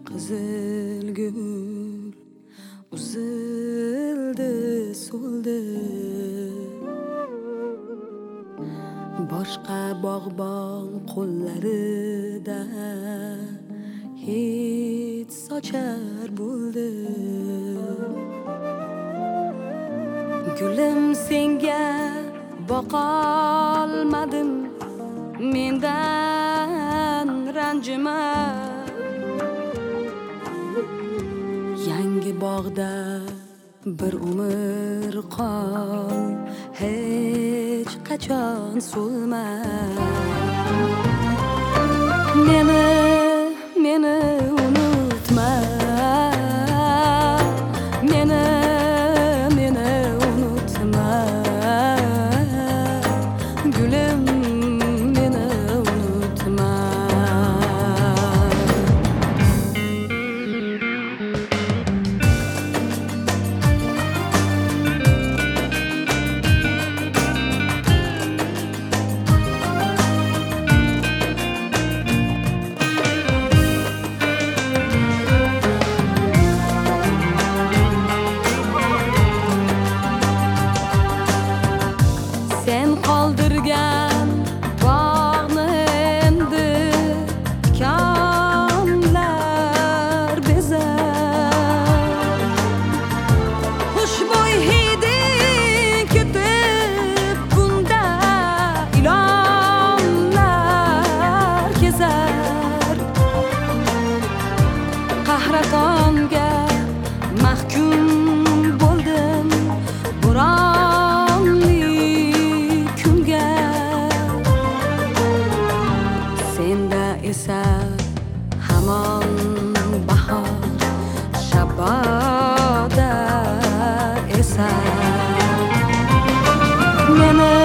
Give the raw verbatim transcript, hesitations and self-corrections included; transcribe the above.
qizil gul uzildi so'ldi, boshqa bog'bon qo'llarida hid sochar bo'ldi. Gulim senga boqolmadim, mendan ranjima. Yangi bog'da bir umr qol, hech qachon so'lma. Meni, meni unutma. Meni, meni unutma. Gulim, meni unutma. Sen qoldirgan bog'ni endi tikonlar bezar. Xushbo'y hiding ketib bunda ilonlar kezar. Qahratonga mahkum bo'ldim bo'ronli kunga. Senda esa hamon bahor shaboda esar. Meni